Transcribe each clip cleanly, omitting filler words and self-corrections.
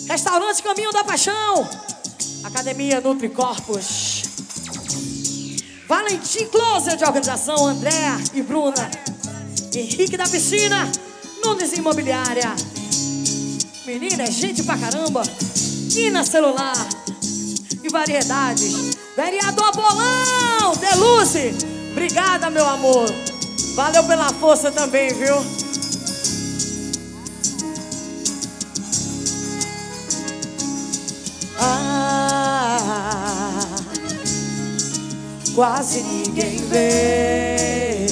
Restaurante Caminho da Paixão, Academia Nutricorpus, Valentim Closer de organização, André e Bruna, Henrique da Piscina, Nunes Imobiliária. Menina, é gente pra caramba. Quina Celular e Variedades. Vereador Bolão, Deluce, obrigada, meu amor. Valeu pela força também, viu? Quase ninguém vê.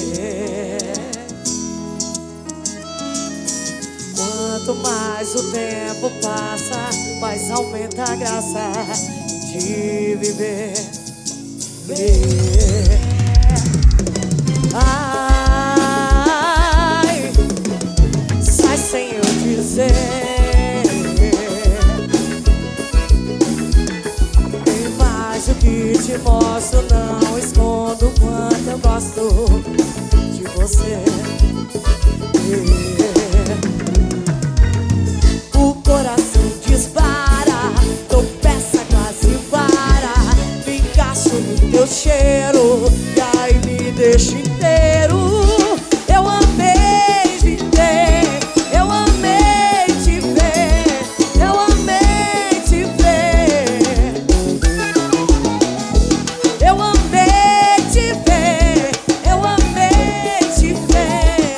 Quanto mais o tempo passa, mais aumenta a graça de viver. Ai, sai sem eu dizer. Tem mais o que te mostro, não escondo o quanto eu gosto de você. O coração dispara, tropeça, quase para. Me encaixo no teu cheiro e aí me deixa inteiro. Eu amei viver, eu amei te ver, eu amei te ver. Eu amei te ver, eu amei te ver.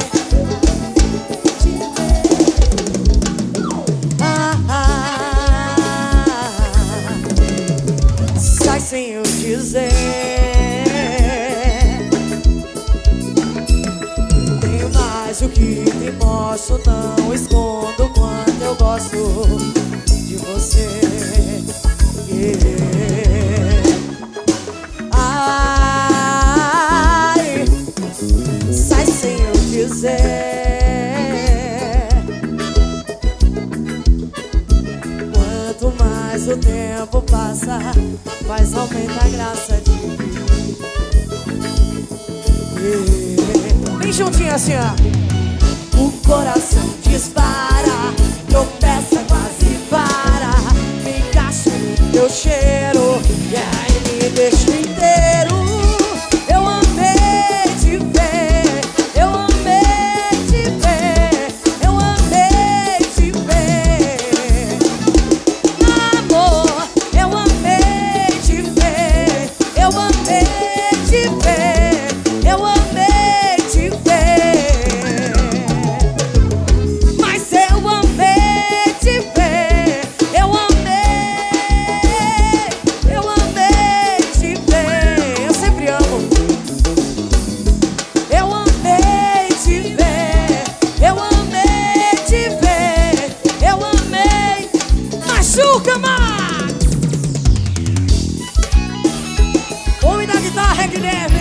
Sai sem eu dizer. Tenho mais o que te mostro, não escondo quanto eu gosto de você. Ai, sai sem eu dizer. Quanto mais o tempo passa, mais aumenta a graça de viver. Bem juntinho assim, ó. O coração dispara, tropeça, quase para. Me encaixo no teu cheiro e aí me deixo inteiro. Eu amei te ver, eu amei te ver, eu amei te ver. Amor, eu amei te ver, eu amei te ver, eu amei te ver. Mas eu amei te ver, eu amei te ver. Eu sempre amo. Eu amei te ver, eu amei te ver, eu amei. Machuca, Max! Homem da guitarra é Guilherme.